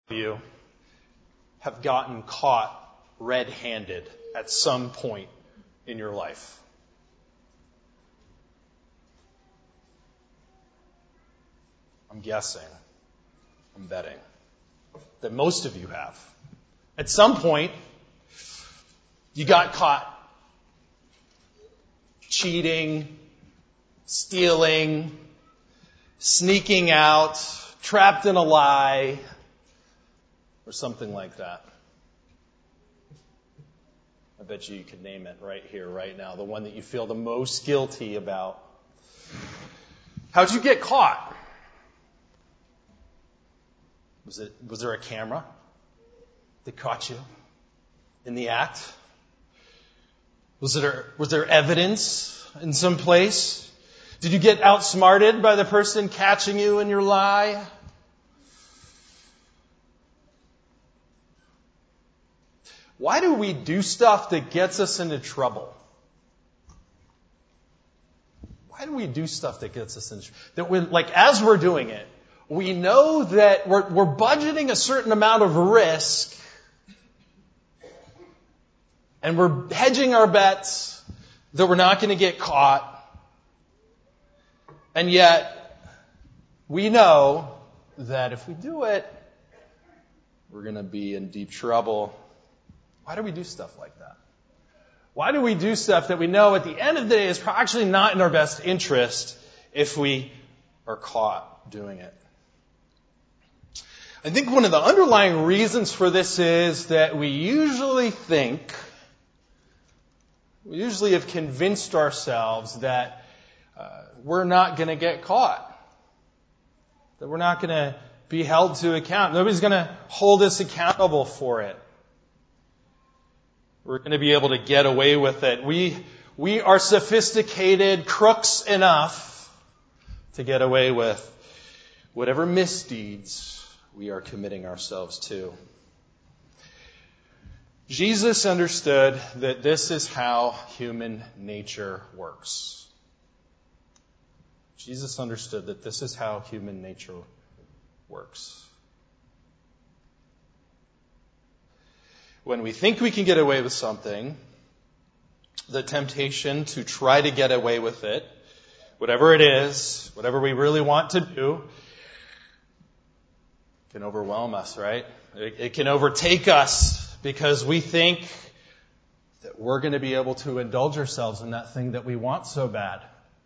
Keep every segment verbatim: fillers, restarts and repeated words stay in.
You have gotten caught red-handed at some point in your life. I'm guessing, I'm betting, that most of you have. At some point, you got caught cheating, stealing, sneaking out, trapped in a lie, or something like that. I bet you you could name it right here, right now. The one that you feel the most guilty about. How'd you get caught? Was it, was there a camera that caught you in the act? Was there, was there evidence in some place? Did you get outsmarted by the person catching you in your lie? Why do we do stuff that gets us into trouble? Why do we do stuff that gets us into trouble? That we're, like, as we're doing it, we know that we're, we're budgeting a certain amount of risk, and we're hedging our bets that we're not going to get caught, and yet we know that if we do it, we're going to be in deep trouble. Why do we do stuff like that? Why do we do stuff that we know at the end of the day is actually not in our best interest if we are caught doing it? I think one of the underlying reasons for this is that we usually think, we usually have convinced ourselves that uh, we're not going to get caught, that we're not going to be held to account. Nobody's going to hold us accountable for it. We're going to be able to get away with it. We, we are sophisticated crooks enough to get away with whatever misdeeds we are committing ourselves to. Jesus understood that this is how human nature works. Jesus understood that this is how human nature works. When we think we can get away with something, the temptation to try to get away with it, whatever it is, whatever we really want to do, can overwhelm us, right? It, it can overtake us because we think that we're going to be able to indulge ourselves in that thing that we want so bad.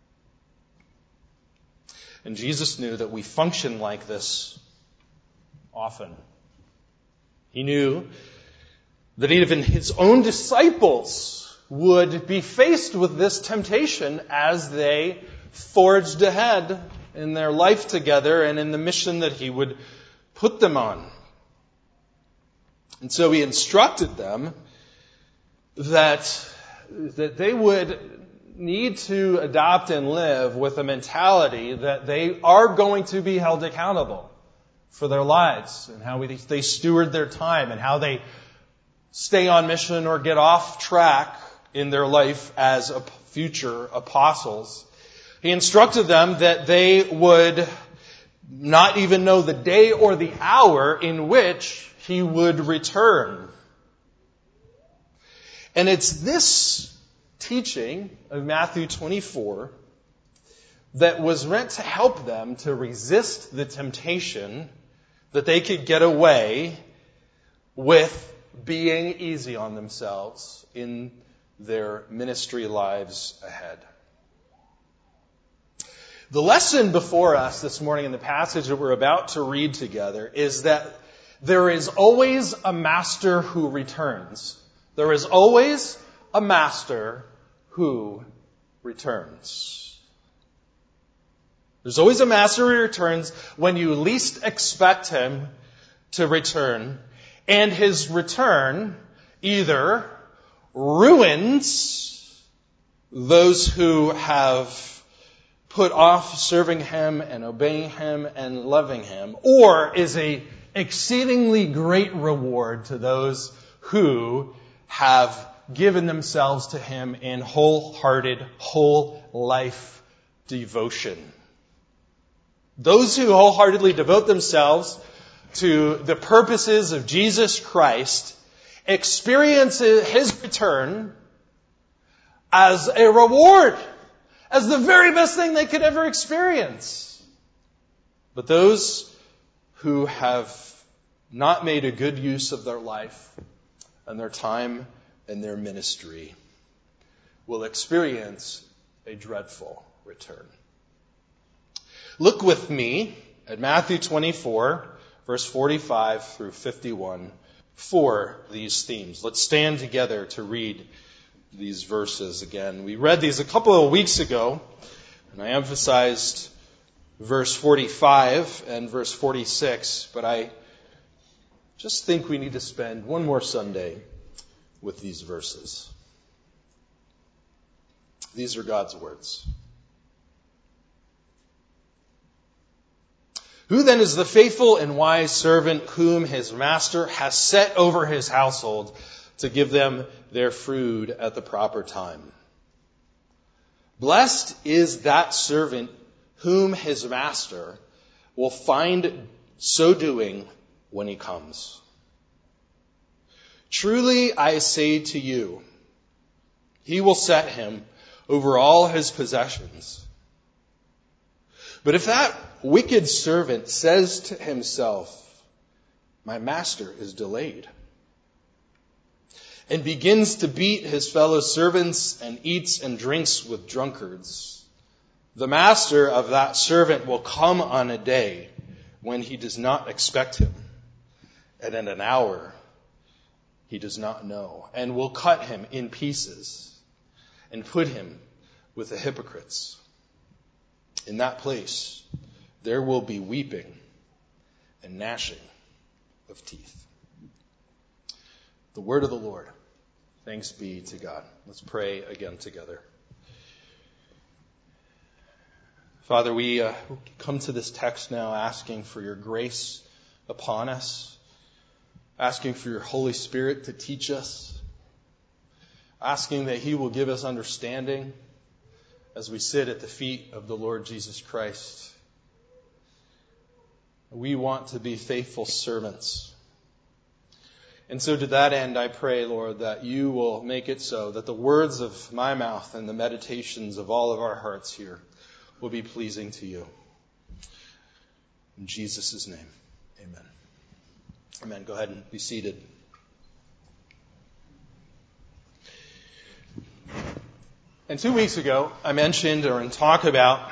And Jesus knew that we function like this often. He knew that even his own disciples would be faced with this temptation as they forged ahead in their life together and in the mission that he would put them on. And so he instructed them that, that they would need to adopt and live with a mentality that they are going to be held accountable for their lives and how we, they steward their time and how they stay on mission or get off track in their life as a future apostles. He instructed them that they would not even know the day or the hour in which he would return. And it's this teaching of Matthew twenty-four that was meant to help them to resist the temptation that they could get away with being easy on themselves in their ministry lives ahead. The lesson before us this morning in the passage that we're about to read together is that there is always a master who returns. There is always a master who returns. There's always a master who returns when you least expect him to return. And his return either ruins those who have put off serving him and obeying him and loving him, or is a exceedingly great reward to those who have given themselves to him in wholehearted, whole life devotion. Those who wholeheartedly devote themselves to the purposes of Jesus Christ experience his return as a reward, as the very best thing they could ever experience. But those who have not made a good use of their life and their time and their ministry will experience a dreadful return. Look with me at Matthew twenty-four, verse forty-five through fifty-one for these themes. Let's stand together to read these verses again. We read these a couple of weeks ago, and I emphasized verse forty-five and verse forty-six, but I just think we need to spend one more Sunday with these verses. These are God's words. Who then is the faithful and wise servant whom his master has set over his household to give them their food at the proper time? Blessed is that servant whom his master will find so doing when he comes. Truly I say to you, he will set him over all his possessions. But if that wicked servant says to himself, my master is delayed, and begins to beat his fellow servants and eats and drinks with drunkards, the master of that servant will come on a day when he does not expect him, and in an hour he does not know, and will cut him in pieces and put him with the hypocrites. In that place there will be weeping and gnashing of teeth. The word of the Lord. Thanks be to God. Let's pray again together. Father, we uh, come to this text now asking for your grace upon us, asking for your Holy Spirit to teach us, asking that he will give us understanding as we sit at the feet of the Lord Jesus Christ. We want to be faithful servants. And so to that end, I pray, Lord, that you will make it so that the words of my mouth and the meditations of all of our hearts here will be pleasing to you. In Jesus' name, amen. Amen. Go ahead and be seated. And two weeks ago, I mentioned or in talk about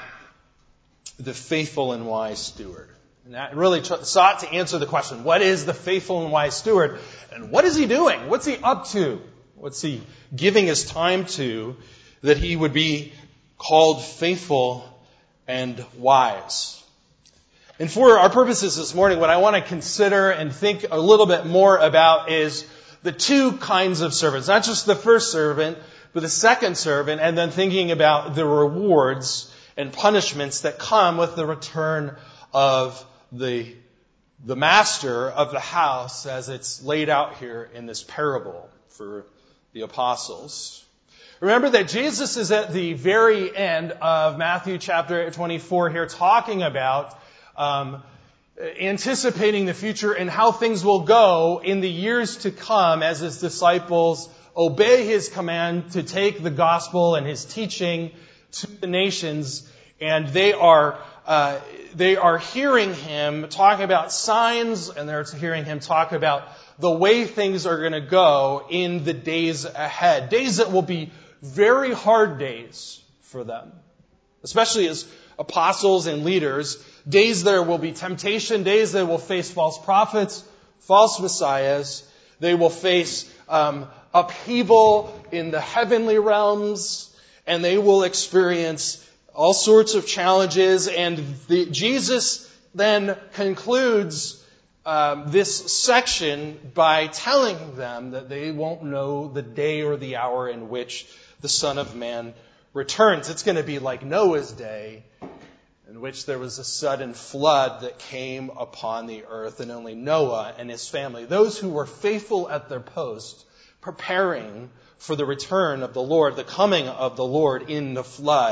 the faithful and wise steward. And that really tr- sought to answer the question, what is the faithful and wise steward? And what is he doing? What's he up to? What's he giving his time to that he would be called faithful and wise? And for our purposes this morning, what I want to consider and think a little bit more about is the two kinds of servants. Not just the first servant, but the second servant, and then thinking about the rewards and punishments that come with the return of the, the master of the house as it's laid out here in this parable for the apostles. Remember that Jesus is at the very end of Matthew chapter twenty-four here talking about um, anticipating the future and how things will go in the years to come as his disciples obey his command to take the gospel and his teaching to the nations, and they are uh, they are hearing him talk about signs, and they're hearing him talk about the way things are going to go in the days ahead. Days that will be very hard days for them, especially as apostles and leaders. Days there will be temptation, days they will face false prophets, false messiahs. They will face um, upheaval in the heavenly realms, and they will experience all sorts of challenges. And the, Jesus then concludes um, this section by telling them that they won't know the day or the hour in which the Son of Man returns. It's going to be like Noah's day, in which there was a sudden flood that came upon the earth, and only Noah and his family, those who were faithful at their post, preparing for the return of the Lord, the coming of the Lord in the flood,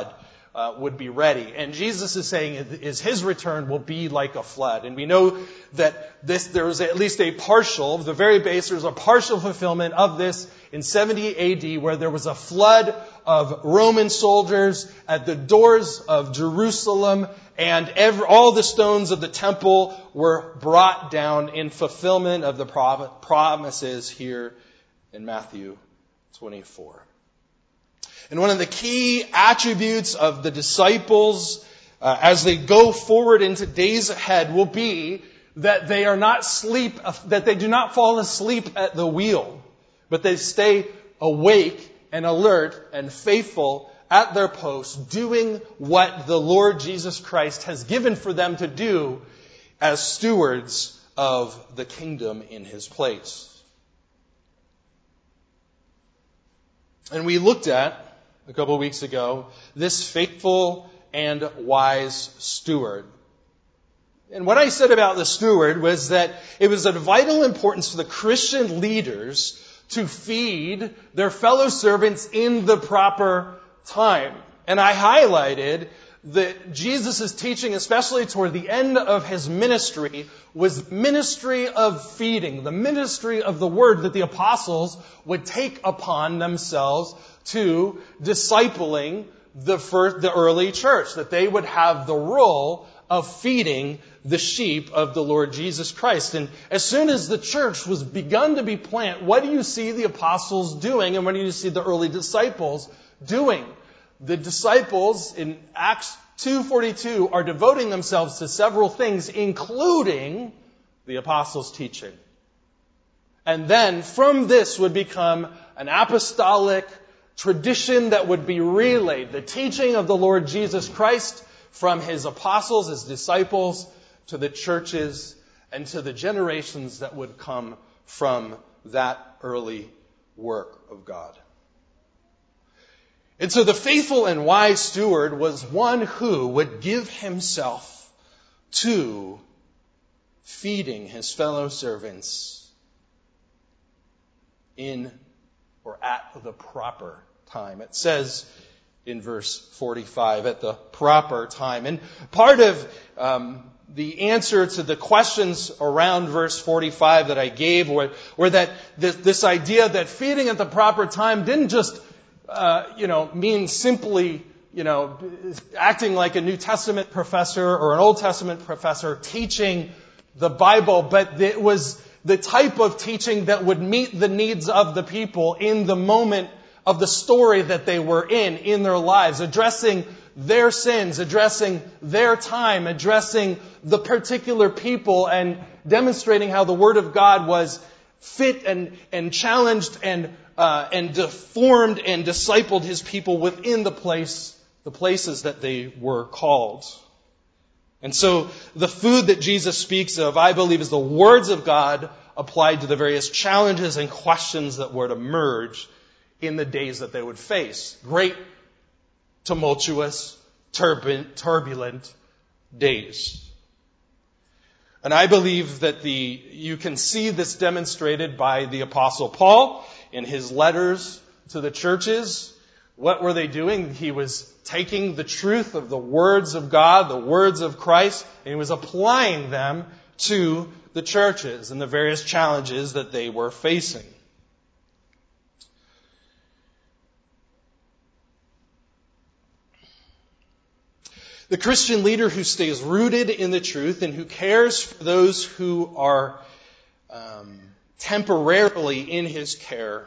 uh, would be ready. And Jesus is saying is his return will be like a flood. And we know that this, there was at least a partial, the very base, there was a partial fulfillment of this in seventy A D, where there was a flood of Roman soldiers at the doors of Jerusalem, and every, all the stones of the temple were brought down in fulfillment of the promises here in Matthew twenty-four. And one of the key attributes of the disciples uh, as they go forward into days ahead will be that they are not sleep, that they do not fall asleep at the wheel, but they stay awake and alert and faithful at their post, doing what the Lord Jesus Christ has given for them to do as stewards of the kingdom in his place. And we looked at, a couple of weeks ago, this faithful and wise steward. And what I said about the steward was that it was of vital importance for the Christian leaders to feed their fellow servants in the proper time. And I highlighted that Jesus' teaching, especially toward the end of his ministry, was ministry of feeding, the ministry of the word that the apostles would take upon themselves to discipling the first, the early church, that they would have the role of feeding the sheep of the Lord Jesus Christ. And as soon as the church was begun to be planted, what do you see the apostles doing, and what do you see the early disciples doing? The disciples in Acts two forty-two are devoting themselves to several things, including the apostles' teaching. And then from this would become an apostolic tradition that would be relayed, the teaching of the Lord Jesus Christ from his apostles, his disciples, to the churches and to the generations that would come from that early work of God. And so the faithful and wise steward was one who would give himself to feeding his fellow servants in or at the proper time. It says in verse forty-five, at the proper time. And part of um, the answer to the questions around verse forty-five that I gave were, were that this, this idea that feeding at the proper time didn't just Uh, you know, means simply, you know, acting like a New Testament professor or an Old Testament professor teaching the Bible, but it was the type of teaching that would meet the needs of the people in the moment of the story that they were in, in their lives, addressing their sins, addressing their time, addressing the particular people, and demonstrating how the Word of God was fit and, and challenged and Uh, and deformed and discipled his people within the place, the places that they were called. And so the food that Jesus speaks of, I believe, is the words of God applied to the various challenges and questions that were to emerge in the days that they would face. Great, tumultuous, turbulent, turbulent days. And I believe that the you can see this demonstrated by the Apostle Paul in his letters to the churches. What were they doing? He was taking the truth of the words of God, the words of Christ, and he was applying them to the churches and the various challenges that they were facing. The Christian leader who stays rooted in the truth and who cares for those who are um, temporarily in his care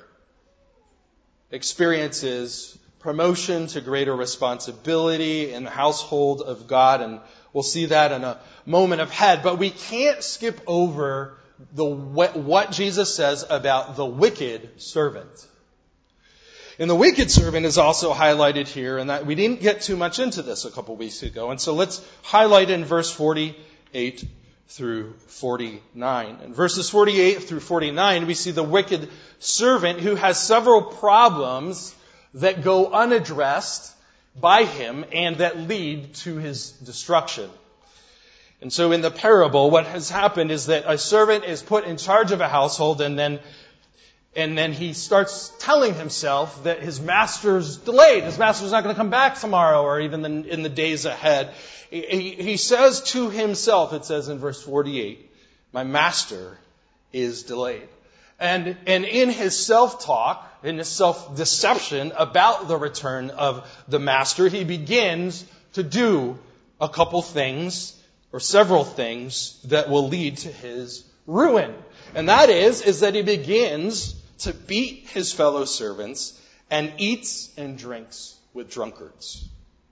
experiences promotion to greater responsibility in the household of God, and we'll see that in a moment ahead. But we can't skip over the what Jesus says about the wicked servant. And the wicked servant is also highlighted here, and that we didn't get too much into this a couple weeks ago. And so let's highlight in verse forty-eight through forty-nine. In verses forty-eight through forty-nine, we see the wicked servant who has several problems that go unaddressed by him and that lead to his destruction. And so in the parable, what has happened is that a servant is put in charge of a household, and then And then he starts telling himself that his master's delayed. His master's not going to come back tomorrow or even in, in the days ahead. He, he says to himself, it says in verse forty-eight, my master is delayed. And, and in his self-talk, in his self-deception about the return of the master, he begins to do a couple things or several things that will lead to his ruin. And that is, is that he begins to beat his fellow servants and eats and drinks with drunkards.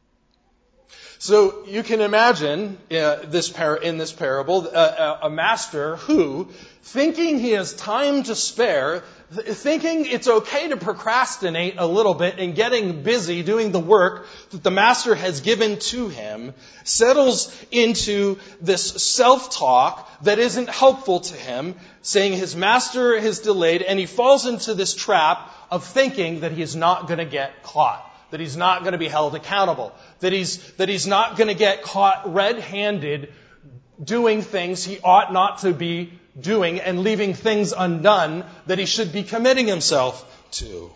So you can imagine uh, this par- in this parable uh, a master who, thinking he has time to spare, th- thinking it's okay to procrastinate a little bit and getting busy doing the work that the master has given to him, settles into this self-talk that isn't helpful to him, saying his master is delayed, and he falls into this trap of thinking that he is not going to get caught. That he's not going to be held accountable. That he's, that he's not going to get caught red-handed doing things he ought not to be doing and leaving things undone that he should be committing himself to.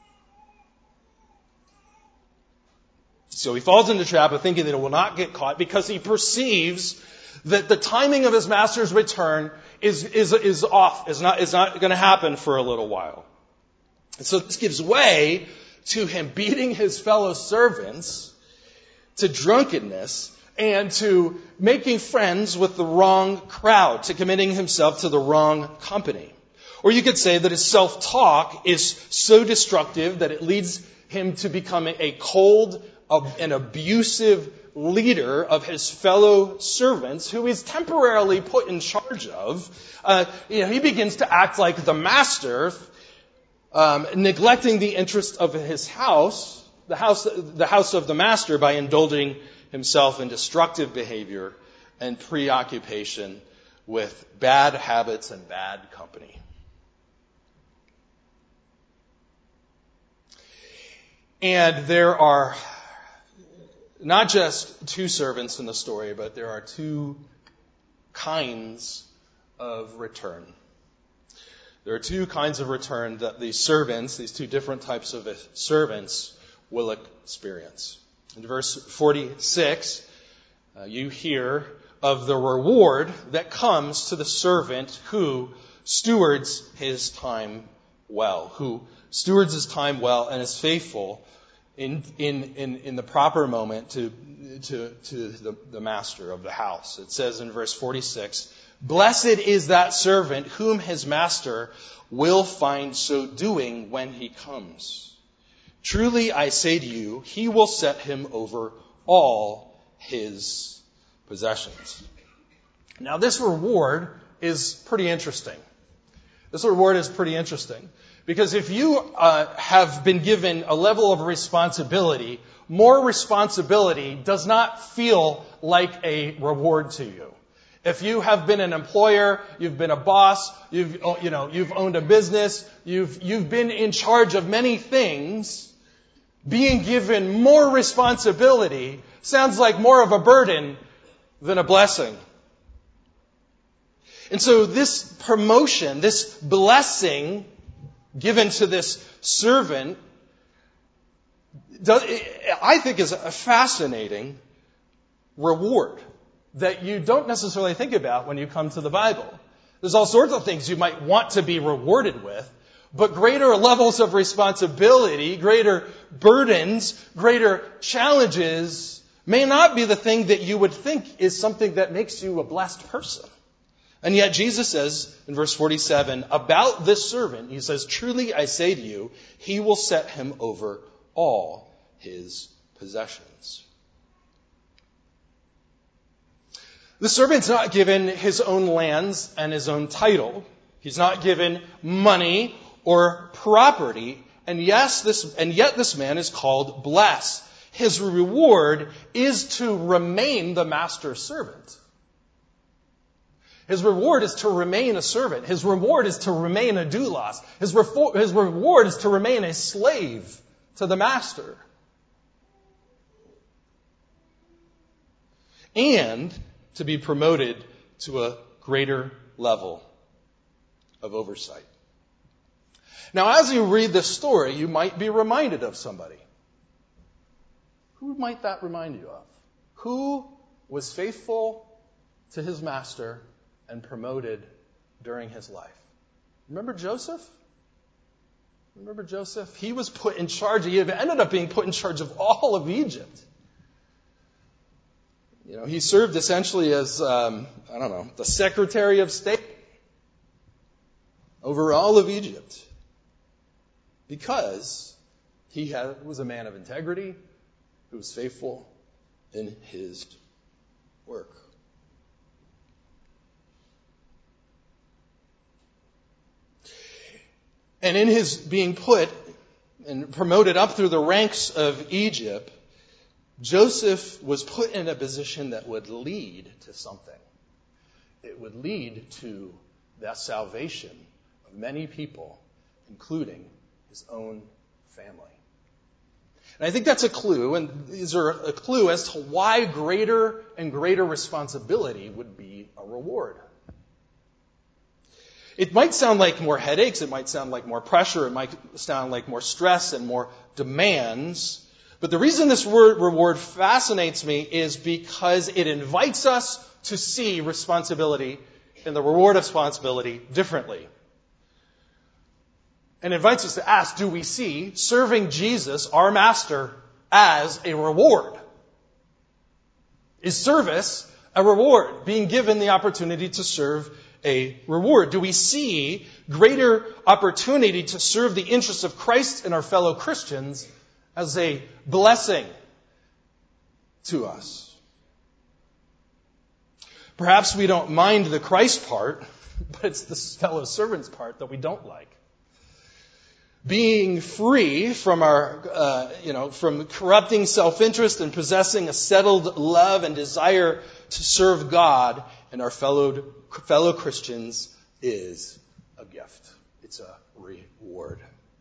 So he falls into the trap of thinking that he will not get caught because he perceives that the timing of his master's return is, is, is off, is not, is not going to happen for a little while. And so this gives way to him beating his fellow servants, to drunkenness, and to making friends with the wrong crowd, to committing himself to the wrong company. Or you could say that his self-talk is so destructive that it leads him to become a cold, an abusive leader of his fellow servants who he's temporarily put in charge of. Uh, you know, he begins to act like the master, Um, neglecting the interest of his house, the house, the house of the master, by indulging himself in destructive behavior and preoccupation with bad habits and bad company. And there are not just two servants in the story, but there are two kinds of return. There are two kinds of return that these servants, these two different types of servants, will experience. In verse forty-six, uh, you hear of the reward that comes to the servant who stewards his time well, who stewards his time well and is faithful in in in, in the proper moment to to to the, the master of the house. It says in verse forty-six, blessed is that servant whom his master will find so doing when he comes. Truly I say to you, he will set him over all his possessions. Now this reward is pretty interesting. This reward is pretty interesting. Because if you uh, have been given a level of responsibility, more responsibility does not feel like a reward to you. If you have been an employer, you've been a boss, you've, you know, you've owned a business, you've, you've been in charge of many things, being given more responsibility sounds like more of a burden than a blessing. And so this promotion, this blessing given to this servant, does, I think is a fascinating reward that you don't necessarily think about when you come to the Bible. There's all sorts of things you might want to be rewarded with, but greater levels of responsibility, greater burdens, greater challenges may not be the thing that you would think is something that makes you a blessed person. And yet Jesus says in verse forty-seven about this servant, he says, truly I say to you, he will set him over all his possessions. The servant's not given his own lands and his own title. He's not given money or property. And yes, this, and yet this man is called blessed. His reward is to remain the master's servant. His reward is to remain a servant. His reward is to remain a doulos. His, refor- his reward is to remain a slave to the master. And to be promoted to a greater level of oversight. Now, as you read this story, you might be reminded of somebody. Who might that remind you of? Who was faithful to his master and promoted during his life? Remember Joseph? Remember Joseph? He was put in charge. He ended up being put in charge of all of Egypt. You know, he served essentially as, um, I don't know, the Secretary of State over all of Egypt. Because he had, was a man of integrity who was faithful in his work. And in his being put and promoted up through the ranks of Egypt, Joseph was put in a position that would lead to something. It would lead to the salvation of many people, including his own family. And I think that's a clue, and these are a clue as to why greater and greater responsibility would be a reward. It might sound like more headaches, it might sound like more pressure, it might sound like more stress and more demands. But the reason this word reward fascinates me is because it invites us to see responsibility and the reward of responsibility differently. And invites us to ask, do we see serving Jesus, our master, as a reward? Is service a reward? Being given the opportunity to serve a reward? Do we see greater opportunity to serve the interests of Christ and our fellow Christians as a blessing to us? Perhaps we don't mind the Christ part, but it's the fellow servants part that we don't like. Being free from our, uh, you know, from corrupting self-interest and possessing a settled love and desire to serve God and our fellow fellow Christians is a gift. It's a reward.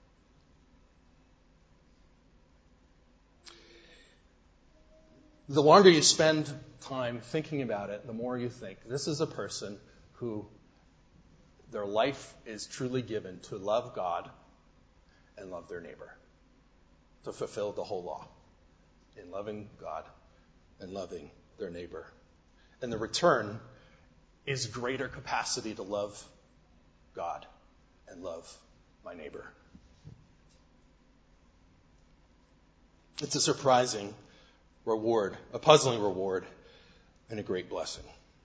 The longer you spend time thinking about it, the more you think, this is a person who their life is truly given to love God and love their neighbor, to fulfill the whole law in loving God and loving their neighbor. And the return is greater capacity to love God and love my neighbor. It's a surprising reward, a puzzling reward, and a great blessing.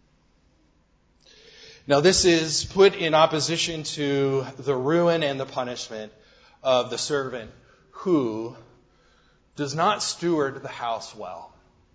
Now, this is put in opposition to the ruin and the punishment of the servant who does not steward the house well.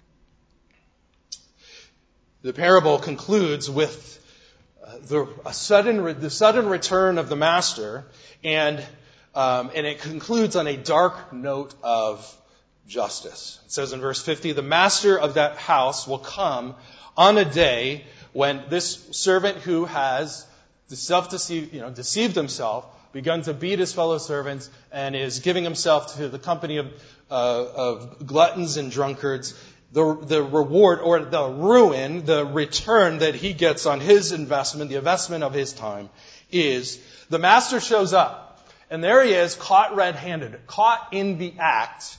The parable concludes with uh, the a sudden re- the sudden return of the master, and um, and it concludes on a dark note of justice. It says in verse fifty, the master of that house will come on a day when this servant who has self-deceived, you know, deceived himself, begun to beat his fellow servants, and is giving himself to the company of, uh, of gluttons and drunkards, the, the reward or the ruin, the return that he gets on his investment, the investment of his time, is the master shows up, and there he is, caught red-handed, caught in the act,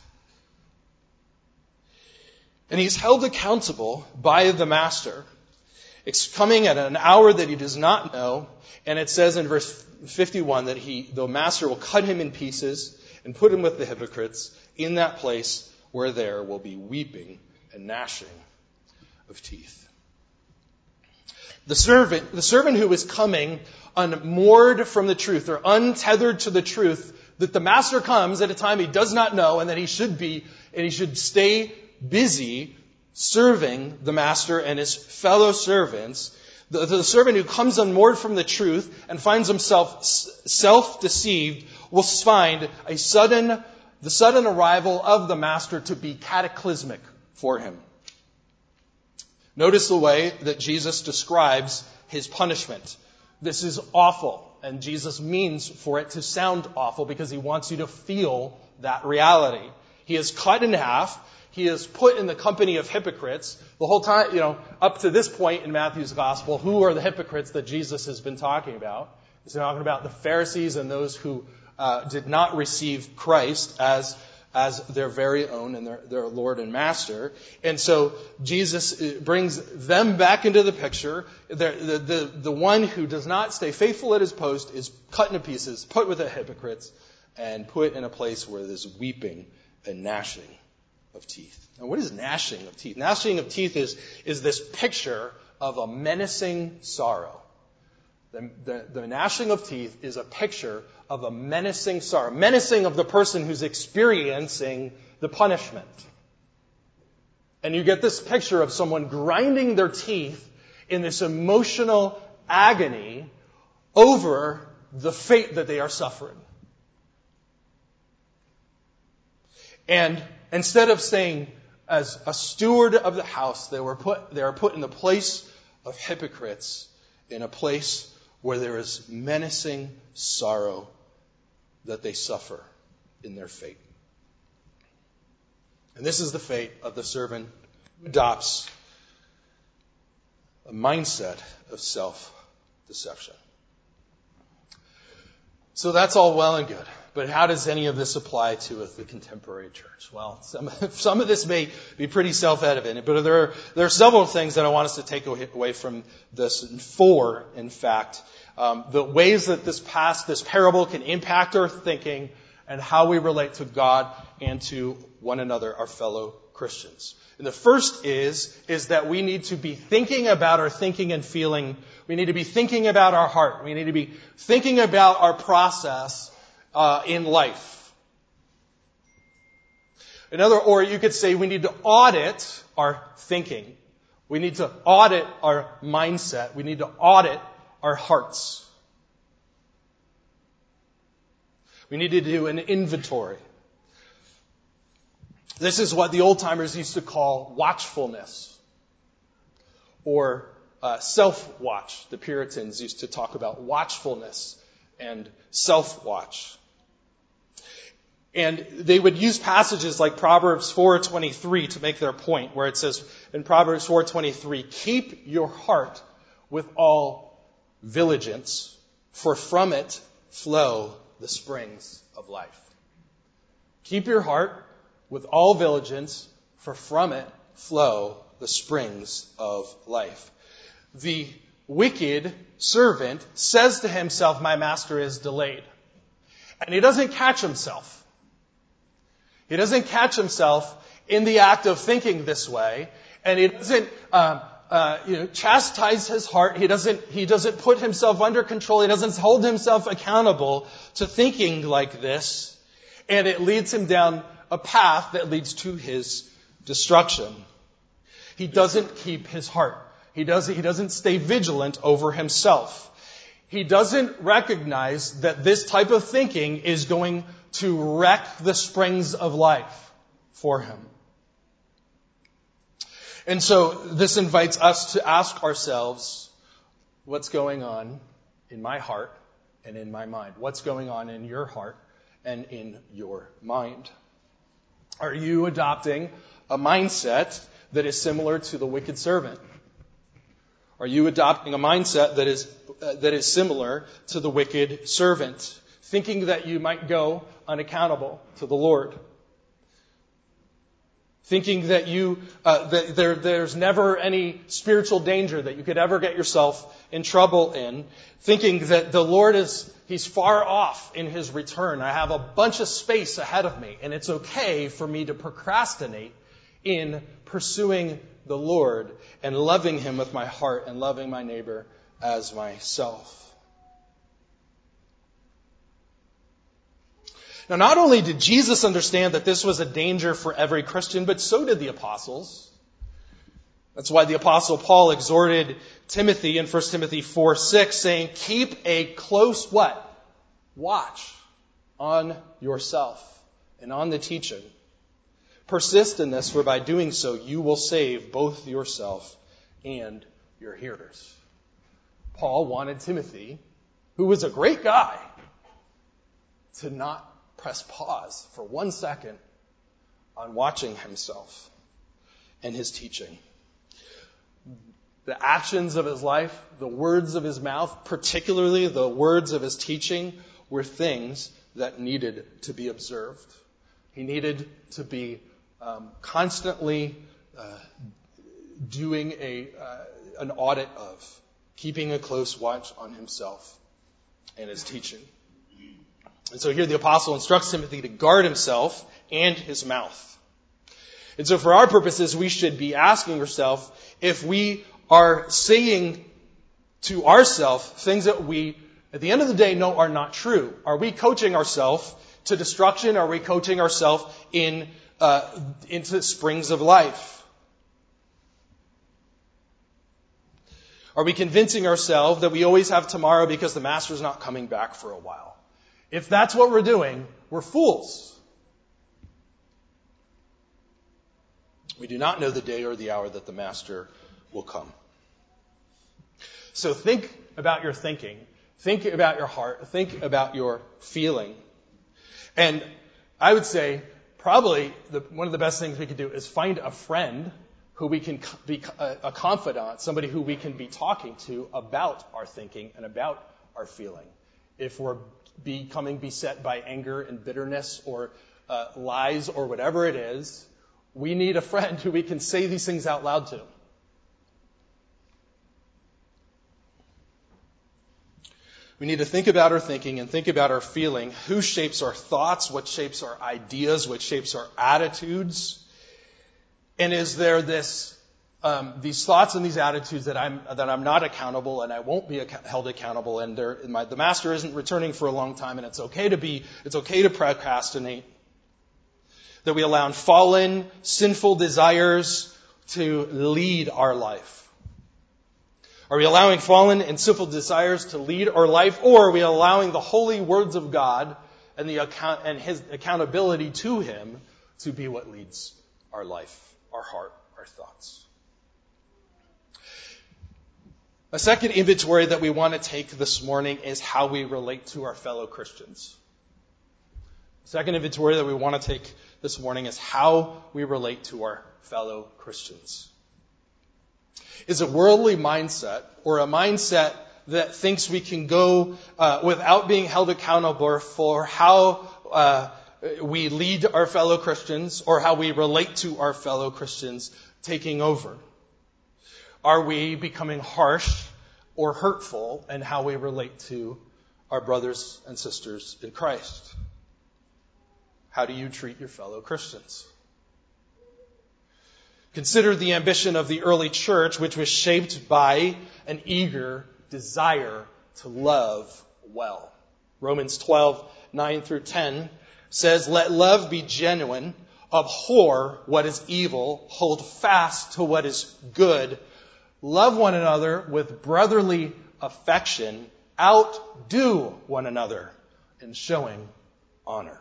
and he's held accountable by the master. It's coming at an hour that he does not know, and it says in verse fifty-one that he, the master will cut him in pieces and put him with the hypocrites in that place where there will be weeping and gnashing of teeth. The servant, the servant who is coming unmoored from the truth or untethered to the truth, that the master comes at a time he does not know, and that he should be, and he should stay busy serving the master and his fellow servants. The, the servant who comes unmoored from the truth and finds himself self-deceived will find a sudden, the sudden arrival of the master to be cataclysmic for him. Notice the way that Jesus describes his punishment. This is awful, and Jesus means for it to sound awful because he wants you to feel that reality. He is cut in half. He is put in the company of hypocrites. The whole time, you know, up to this point in Matthew's gospel, who are the hypocrites that Jesus has been talking about? He's talking about the Pharisees and those who uh, did not receive Christ as as their very own and their, their Lord and Master. And so Jesus brings them back into the picture. The, the, the, the one who does not stay faithful at his post is cut into pieces, put with the hypocrites, and put in a place where there's weeping and gnashing of teeth. Now, what is gnashing of teeth? Gnashing of teeth is, is this picture of a menacing sorrow. The, the, the gnashing of teeth is a picture of a menacing sorrow, menacing of the person who's experiencing the punishment. And you get this picture of someone grinding their teeth in this emotional agony over the fate that they are suffering. And instead of saying, as a steward of the house, they were put, they are put in the place of hypocrites, in a place where there is menacing sorrow that they suffer in their fate. And this is the fate of the servant who adopts a mindset of self-deception. So that's all well and good. But how does any of this apply to the contemporary church? Well, some, some of this may be pretty self-evident, but there are, there are several things that I want us to take away from this. Four, in fact, um, the ways that this past, this parable can impact our thinking and how we relate to God and to one another, our fellow Christians. And the first is, is that we need to be thinking about our thinking and feeling. We need to be thinking about our heart. We need to be thinking about our process Uh, in life. Another, or you could say we need to audit our thinking. We need to audit our mindset. We need to audit our hearts. We need to do an inventory. This is what the old-timers used to call watchfulness, or uh, self-watch. The Puritans used to talk about watchfulness and self-watch. And they would use passages like Proverbs four twenty-three to make their point, where it says in Proverbs four twenty-three, "Keep your heart with all diligence, for from it flow the springs of life." Keep your heart with all diligence, for from it flow the springs of life. The wicked servant says to himself, "My master is delayed." And he doesn't catch himself. He doesn't catch himself in the act of thinking this way, and he doesn't um, uh, you know, chastise his heart. He doesn't he doesn't put himself under control. He doesn't hold himself accountable to thinking like this, and it leads him down a path that leads to his destruction. He doesn't keep his heart. He doesn't he doesn't stay vigilant over himself. He doesn't recognize that this type of thinking is going to wreck the springs of life for him. And so this invites us to ask ourselves, what's going on in my heart and in my mind? What's going on in your heart and in your mind? Are you adopting a mindset that is similar to the wicked servant? Are you adopting a mindset that is uh, that is similar to the wicked servant, thinking that you might go unaccountable to the Lord? Thinking that you uh, that there there's never any spiritual danger, that you could ever get yourself in trouble in. Thinking that the Lord is He's far off in His return. I have a bunch of space ahead of me, and it's okay for me to procrastinate in pursuing the Lord and loving Him with my heart and loving my neighbor as myself. Now, not only did Jesus understand that this was a danger for every Christian, but so did the apostles. That's why the apostle Paul exhorted Timothy in First Timothy four six, saying, "Keep a close" what? Watch on yourself and on the teaching. Persist in this, for by doing so you will save both yourself and your hearers. Paul wanted Timothy, who was a great guy, to not press pause for one second on watching himself and his teaching. The actions of his life, the words of his mouth, particularly the words of his teaching, were things that needed to be observed. He needed to be um, constantly uh, doing a uh, an audit of, keeping a close watch on himself and his teaching. And so here the apostle instructs Timothy to guard himself and his mouth. And so for our purposes, we should be asking ourselves if we are saying to ourselves things that we, at the end of the day, know are not true. Are we coaching ourselves to destruction? Are we coaching ourselves in uh, into springs of life? Are we convincing ourselves that we always have tomorrow because the master's not coming back for a while? If that's what we're doing, we're fools. We do not know the day or the hour that the master will come. So think about your thinking. Think about your heart. Think about your feeling. And I would say probably the, one of the best things we could do is find a friend who we can be a, a confidant, somebody who we can be talking to about our thinking and about our feeling. If we're becoming beset by anger and bitterness or uh, lies or whatever it is, we need a friend who we can say these things out loud to. We need to think about our thinking and think about our feeling. Who shapes our thoughts? What shapes our ideas? What shapes our attitudes? And is there this, um, these thoughts and these attitudes that I'm that I'm not accountable and I won't be ac- held accountable, and my, the master isn't returning for a long time, and it's okay to be, it's okay to procrastinate. That we allow fallen, sinful desires to lead our life. Are we allowing fallen and sinful desires to lead our life, or are we allowing the holy words of God and the account and His accountability to Him to be what leads our life, our heart, our thoughts? A second inventory that we want to take this morning is how we relate to our fellow Christians. The second inventory that we want to take this morning is how we relate to our fellow Christians. Is a worldly mindset, or a mindset that thinks we can go uh, without being held accountable for how uh, we lead our fellow Christians or how we relate to our fellow Christians taking over? Are we becoming harsh or hurtful in how we relate to our brothers and sisters in Christ? How do you treat your fellow Christians? Consider the ambition of the early church, which was shaped by an eager desire to love well. Romans twelve, nine through ten says, "Let love be genuine, abhor what is evil, hold fast to what is good, love one another with brotherly affection, outdo one another in showing honor."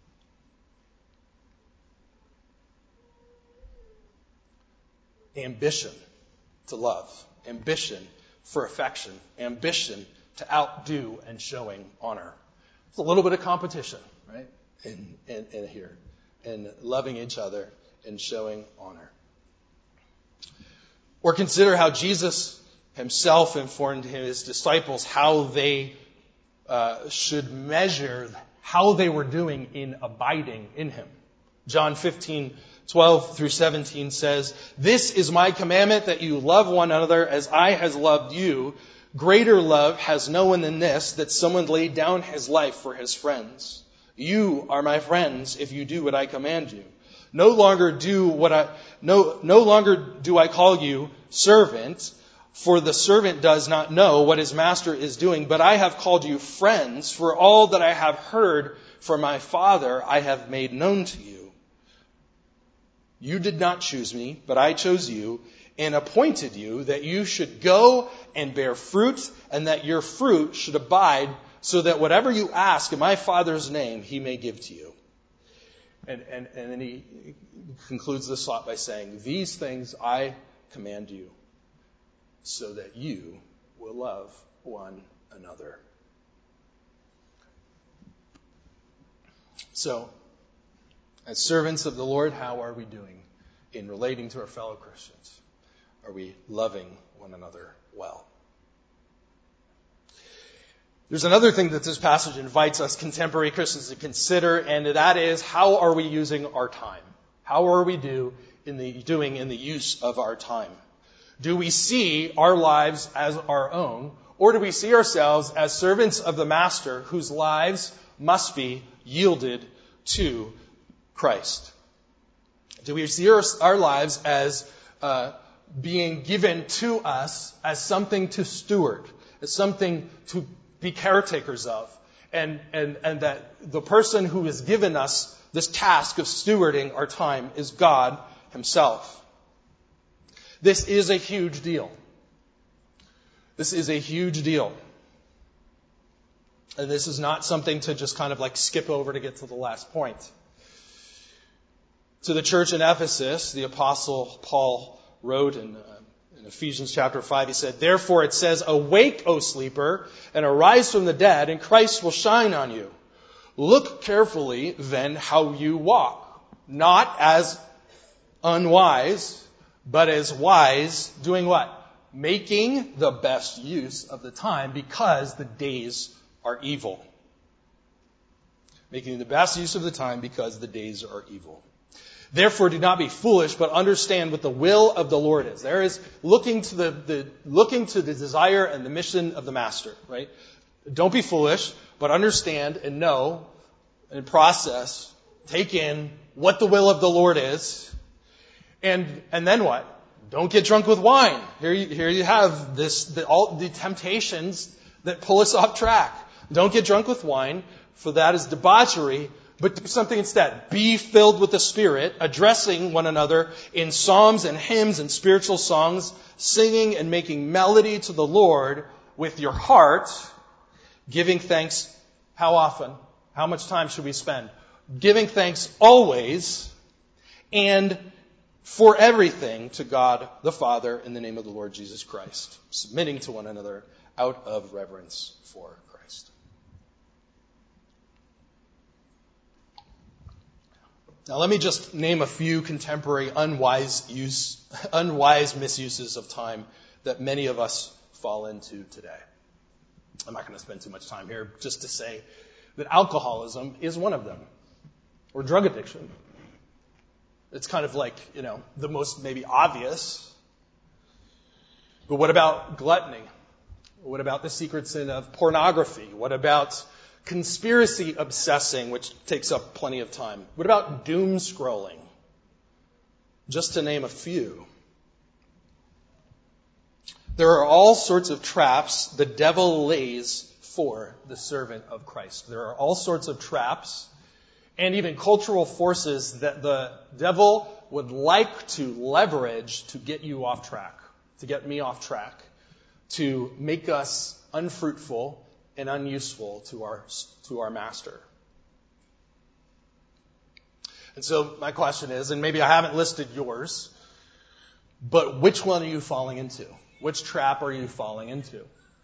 Ambition to love, ambition for affection, ambition to outdo and showing honor. It's a little bit of competition, right? In, in, in here, in loving each other and showing honor. Or consider how Jesus himself informed his disciples how they uh, should measure how they were doing in abiding in him. John fifteen, twelve through seventeen says, "This is my commandment, that you love one another as I has loved you. Greater love has no one than this, that someone laid down his life for his friends. You are my friends if you do what I command you. No longer do what I no no longer do I call you servant, for the servant does not know what his master is doing, but I have called you friends, for all that I have heard from my Father I have made known to you. You did not choose me, but I chose you and appointed you that you should go and bear fruit, and that your fruit should abide, so that whatever you ask in my Father's name, he may give to you." And, and, and then he concludes this thought by saying, "These things I command you, so that you will love one another." So, as servants of the Lord, how are we doing in relating to our fellow Christians? Are we loving one another well? There's another thing that this passage invites us contemporary Christians to consider, and that is, how are we using our time? How are we do in the, doing in the use of our time? Do we see our lives as our own, or do we see ourselves as servants of the Master whose lives must be yielded to Christ? Do we see our, our lives as uh, being given to us as something to steward, as something to be caretakers of, and, and, and that the person who has given us this task of stewarding our time is God Himself? This is a huge deal. This is a huge deal. And this is not something to just kind of like skip over to get to the last point. To the church in Ephesus, the Apostle Paul wrote in, uh, in Ephesians chapter five, he said, "Therefore it says, awake, O sleeper, and arise from the dead, and Christ will shine on you. Look carefully then how you walk, not as unwise, but as wise, doing what? Making the best use of the time, because the days are evil." Making the best use of the time because the days are evil. "Therefore do not be foolish, but understand what the will of the Lord is." There is looking to the, the looking to the desire and the mission of the Master, right? Don't be foolish, but understand and know and process, take in what the will of the Lord is. And and then what? Don't get drunk with wine. Here you, here you have this the, all the temptations that pull us off track. Don't get drunk with wine, for that is debauchery, but do something instead. Be filled with the Spirit, addressing one another in psalms and hymns and spiritual songs, singing and making melody to the Lord with your heart, giving thanks. How often? How much time should we spend? Giving thanks always, and for everything to God the Father in the name of the Lord Jesus Christ, submitting to one another out of reverence for Christ. Now let me just name a few contemporary unwise use, unwise misuses of time that many of us fall into today. I'm not going to spend too much time here, just to say that alcoholism is one of them, or drug addiction. It's kind of like, you know, the most maybe obvious. But what about gluttony? What about the secret sin of pornography? What about conspiracy obsessing, which takes up plenty of time? What about doom scrolling? Just to name a few. There are all sorts of traps the devil lays for the servant of Christ. There are all sorts of traps and even cultural forces that the devil would like to leverage to get you off track, to get me off track, to make us unfruitful and unuseful to our, to our Master. And so my question is, and maybe I haven't listed yours, but which one are you falling into? Which trap are you falling into?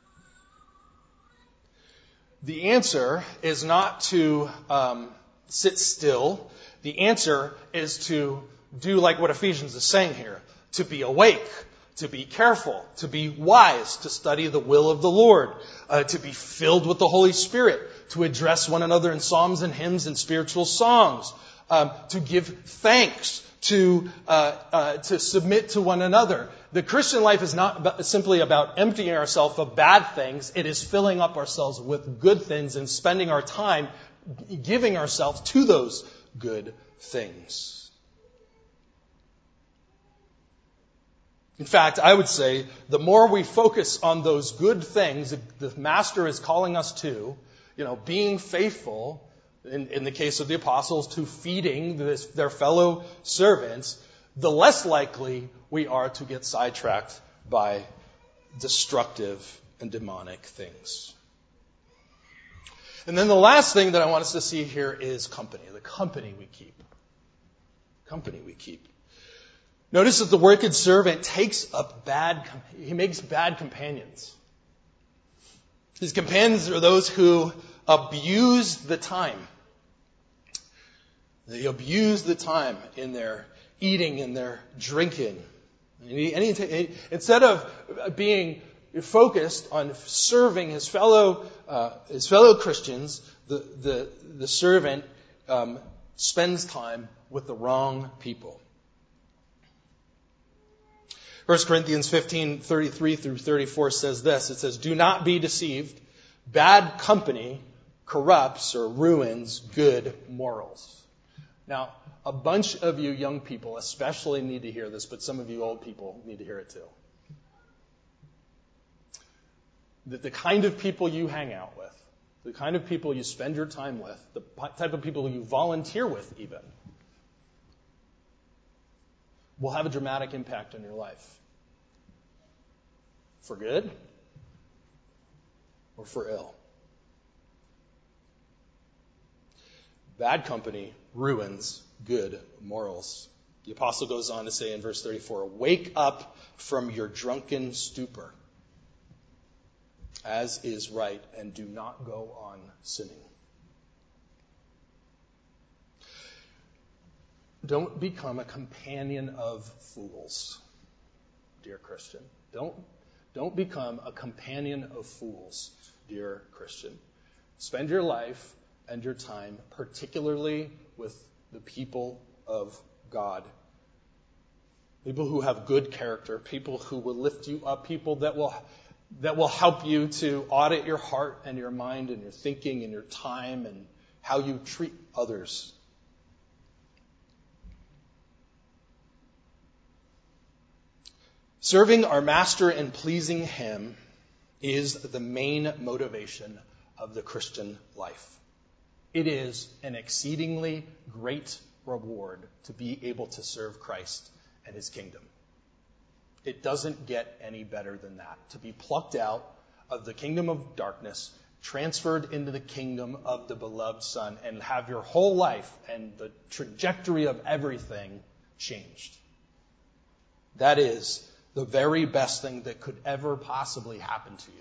The answer is not to um, sit still. The answer is to do like what Ephesians is saying here, to be awake, to be careful, to be wise, to study the will of the Lord, uh, to be filled with the Holy Spirit, to address one another in psalms and hymns and spiritual songs, um, to give thanks, to uh, uh, to submit to one another. The Christian life is not about, simply about emptying ourselves of bad things. It is filling up ourselves with good things and spending our time giving ourselves to those good things. In fact, I would say the more we focus on those good things the Master is calling us to, you know, being faithful, in, in the case of the apostles, to feeding this, their fellow servants, the less likely we are to get sidetracked by destructive and demonic things. And then the last thing that I want us to see here is company, the company we keep. Company we keep. Notice that the wicked servant takes up bad, he makes bad companions. His companions are those who abuse the time. They abuse the time in their eating and their drinking. And he, and he, instead of being focused on serving his fellow uh, his fellow Christians, the the the servant um, spends time with the wrong people. First Corinthians fifteen thirty-three through thirty-four says this. It says, "Do not be deceived. Bad company corrupts or ruins good morals." Now, a bunch of you young people especially need to hear this, but some of you old people need to hear it too. That the kind of people you hang out with, the kind of people you spend your time with, the type of people you volunteer with even, will have a dramatic impact on your life. For good or for ill. Bad company ruins good morals. The apostle goes on to say in verse thirty-four, "Wake up from your drunken stupor, as is right, and do not go on sinning." Don't become a companion of fools, dear Christian. Don't, don't become a companion of fools, dear Christian. Spend your life and your time particularly with the people of God. People who have good character, people who will lift you up, people that will that will help you to audit your heart and your mind and your thinking and your time and how you treat others. Serving our master and pleasing him is the main motivation of the Christian life. It is an exceedingly great reward to be able to serve Christ and his kingdom. It doesn't get any better than that. To be plucked out of the kingdom of darkness, transferred into the kingdom of the beloved Son, and have your whole life and the trajectory of everything changed. That is the very best thing that could ever possibly happen to you.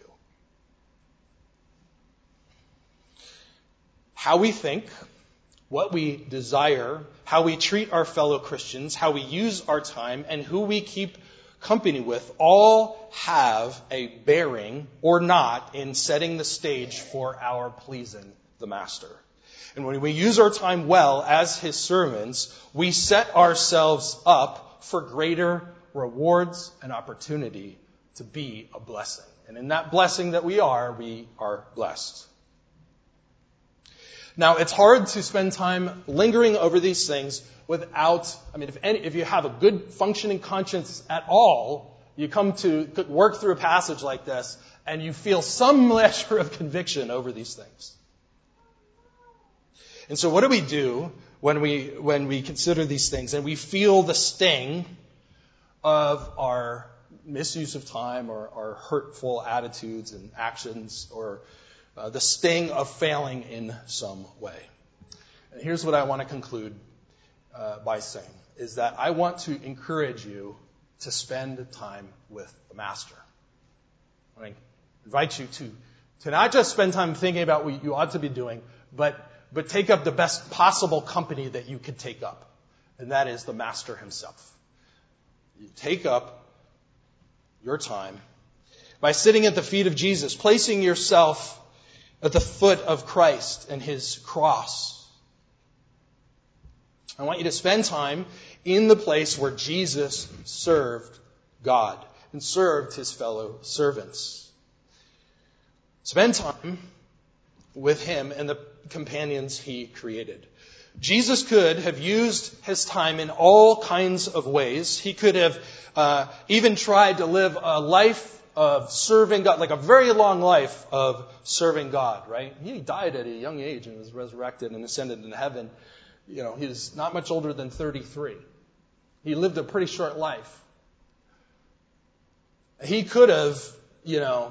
How we think, what we desire, how we treat our fellow Christians, how we use our time, and who we keep company with all have a bearing or not in setting the stage for our pleasing the Master. And when we use our time well as his servants, we set ourselves up for greater rewards and opportunity to be a blessing. And in that blessing that we are, we are blessed. Now, it's hard to spend time lingering over these things without, I mean, if any, if you have a good functioning conscience at all, you come to work through a passage like this and you feel some measure of conviction over these things. And so what do we do when we, when we consider these things and we feel the sting of our misuse of time or our hurtful attitudes and actions or Uh, the sting of failing in some way? And here's what I want to conclude uh, by saying, is that I want to encourage you to spend time with the Master. I invite you to, to not just spend time thinking about what you ought to be doing, but, but take up the best possible company that you could take up. And that is the Master himself. You take up your time by sitting at the feet of Jesus, placing yourself at the foot of Christ and his cross. I want you to spend time in the place where Jesus served God and served his fellow servants. Spend time with him and the companions he created. Jesus could have used his time in all kinds of ways. He could have uh, even tried to live a life of serving God, like a very long life of serving God, right? He died at a young age and was resurrected and ascended into heaven. You know, he was not much older than thirty-three. He lived a pretty short life. He could have, you know,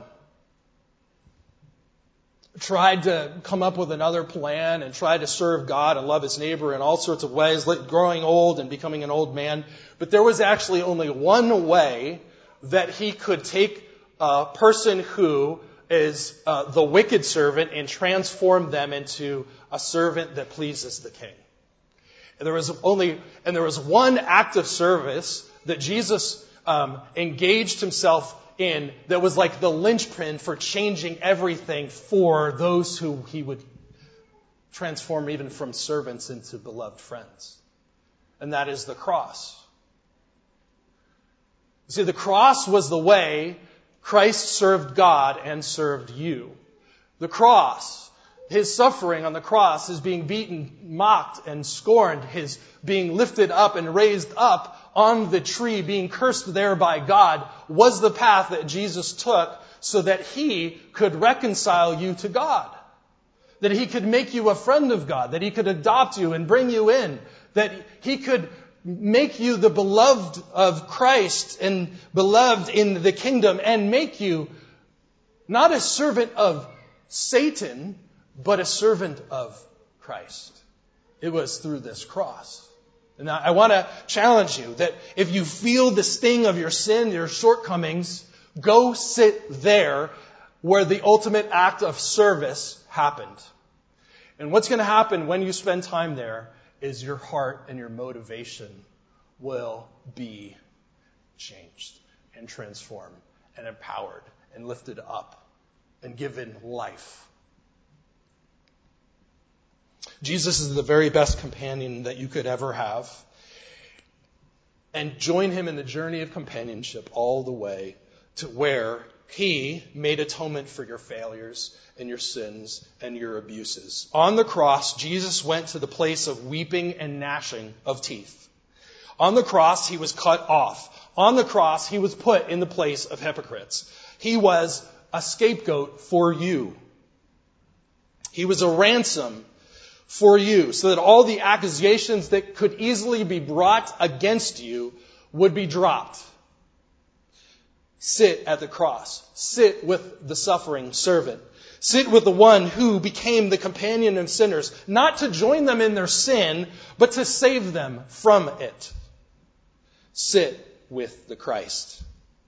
tried to come up with another plan and tried to serve God and love his neighbor in all sorts of ways, like growing old and becoming an old man. But there was actually only one way that he could take a person who is uh, the wicked servant and transform them into a servant that pleases the king. And there was only, and there was one act of service that Jesus um, engaged himself in that was like the linchpin for changing everything for those who he would transform even from servants into beloved friends. And that is the cross. You see, the cross was the way Christ served God and served you. The cross, his suffering on the cross, his being beaten, mocked, and scorned, his being lifted up and raised up on the tree, being cursed there by God, was the path that Jesus took so that he could reconcile you to God. That he could make you a friend of God, that he could adopt you and bring you in, that he could make you the beloved of Christ and beloved in the kingdom and make you not a servant of Satan, but a servant of Christ. It was through this cross. And I want to challenge you that if you feel the sting of your sin, your shortcomings, go sit there where the ultimate act of service happened. And what's going to happen when you spend time there is your heart and your motivation will be changed and transformed and empowered and lifted up and given life. Jesus is the very best companion that you could ever have. And join him in the journey of companionship all the way to where he made atonement for your failures and your sins and your abuses. On the cross, Jesus went to the place of weeping and gnashing of teeth. On the cross, he was cut off. On the cross, he was put in the place of hypocrites. He was a scapegoat for you. He was a ransom for you, so that all the accusations that could easily be brought against you would be dropped. Sit at the cross. Sit with the suffering servant. Sit with the one who became the companion of sinners, not to join them in their sin, but to save them from it. Sit with the Christ.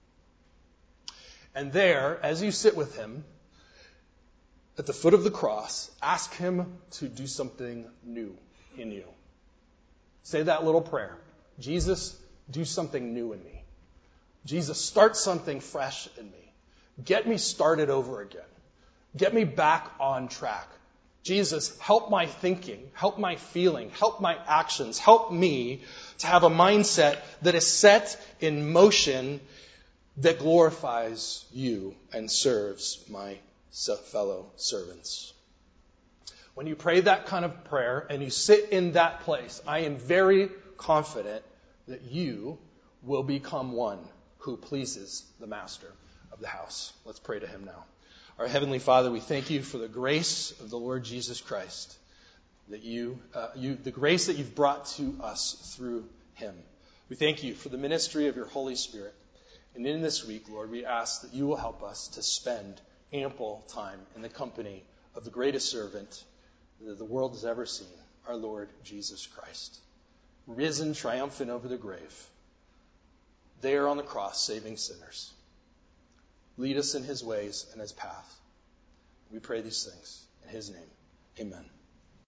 And there, as you sit with him, at the foot of the cross, ask him to do something new in you. Say that little prayer. Jesus, do something new in me. Jesus, start something fresh in me. Get me started over again. Get me back on track. Jesus, help my thinking, help my feeling, help my actions, help me to have a mindset that is set in motion that glorifies you and serves my fellow servants. When you pray that kind of prayer and you sit in that place, I am very confident that you will become one who pleases the master of the house. Let's pray to him now. Our Heavenly Father, we thank you for the grace of the Lord Jesus Christ, that you, uh, you, the grace that you've brought to us through him. We thank you for the ministry of your Holy Spirit. And in this week, Lord, we ask that you will help us to spend ample time in the company of the greatest servant that the world has ever seen, our Lord Jesus Christ, risen triumphant over the grave, there on the cross saving sinners. Lead us in his ways and his path. We pray these things in his name. Amen.